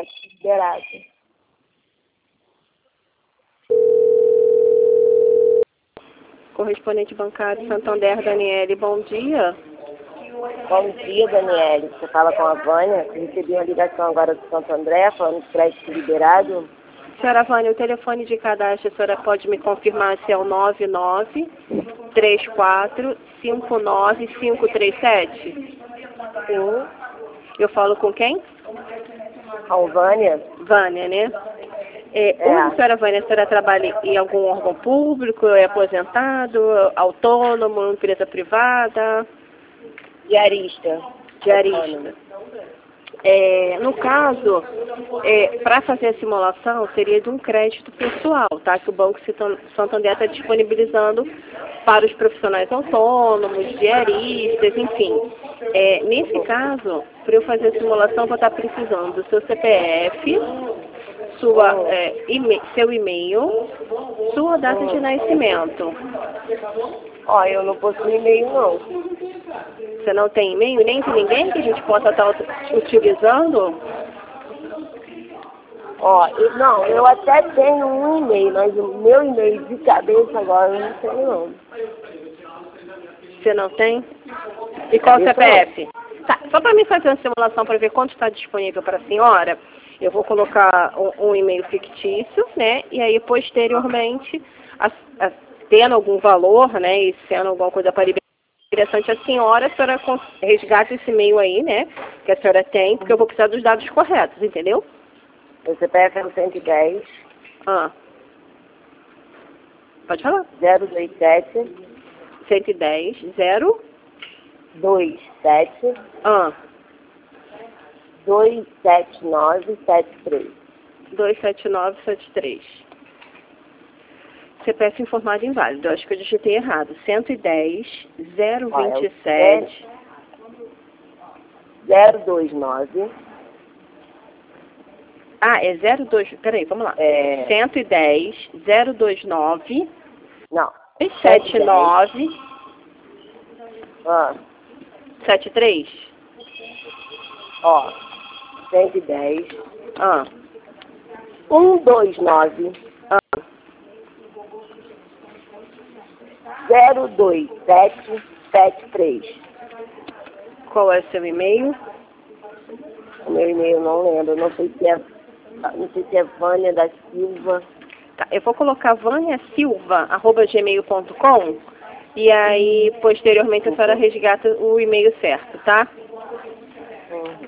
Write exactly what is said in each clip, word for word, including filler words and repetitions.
liberado. Correspondente bancário Santander, Daniele, bom dia. Bom dia, Daniele. Você fala com a Vânia. Eu recebi uma ligação agora do Santo André, falando que crédito liberado. Senhora Vânia, o telefone de cadastro, a senhora pode me confirmar se é o nove nove três quatro cinco nove cinco três sete? Sim. Eu falo com quem? Com Vânia. Vânia, né? É, É. Hoje, senhora Vânia, a senhora trabalha em algum órgão público, é aposentado, autônomo, empresa privada? Diarista. Diarista. É, no caso, é, para fazer a simulação, seria de um crédito pessoal, tá? Que o Banco Santander está disponibilizando para os profissionais autônomos, diaristas, enfim. É, nesse caso, para eu fazer a simulação, vou estar precisando do seu C P F, sua, é, e seu e-mail, sua data de nascimento. Ó, eu não possuo e-mail, não. Você não tem e-mail nem de ninguém que a gente possa estar utilizando? Ó, eu, não, eu até tenho um e-mail, mas o meu e-mail de cabeça agora eu não tenho, não. Você não tem? E qual o C P F? Tá, só para mim fazer uma simulação para ver quanto está disponível para a senhora, eu vou colocar um, um e-mail fictício, né? E aí, posteriormente, a, a, tendo algum valor, né? E sendo alguma coisa para interessante a senhora, a senhora resgata esse e-mail aí, né? Que a senhora tem, porque eu vou precisar dos dados corretos, entendeu? O C P F é o cento e dez. Ah. Pode falar. zero dois sete. cento e dez, zero. dois sete. Ah. dois sete nove sete três. dois sete nove sete três. C P F informado inválido. Eu acho que eu digitei errado. cento e dez, zero vinte e sete. zero dois nove. Ah, é zero dois. Peraí, vamos lá. É... cento e dez, zero vinte e nove. Não. setenta e nove. Ah. setenta e três. Ó. cento e dez. Ah. cento e vinte e nove. Ah. zero dois sete sete três. Qual é o seu e-mail? O meu e-mail não lembro. Não sei se é, não sei se é Vânia da Silva. Tá, eu vou colocar vânia silva arroba gmail ponto com e aí, posteriormente, a senhora resgata o e-mail certo, tá? Uhum.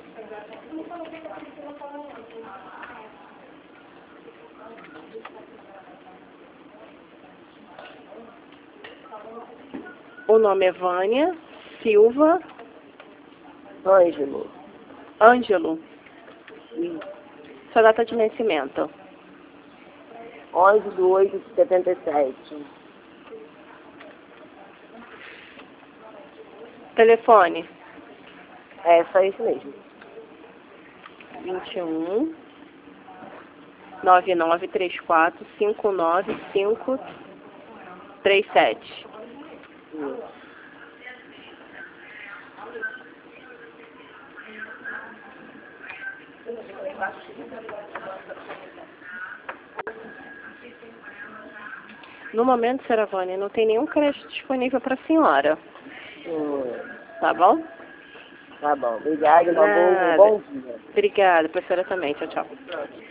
O nome é Vânia Silva Ângelo. Ângelo. Sim. Sua data de nascimento. onze de oito de setenta e sete. Telefone. É só isso mesmo. vinte e um, nove nove três quatro, cinco nove cinco três sete. Sim. No momento, senhora Vânia, não tem nenhum crédito disponível para a senhora. Hum. Tá bom? Tá bom. Obrigada. Um bom dia. Obrigada, para a senhora também. Tchau, tchau.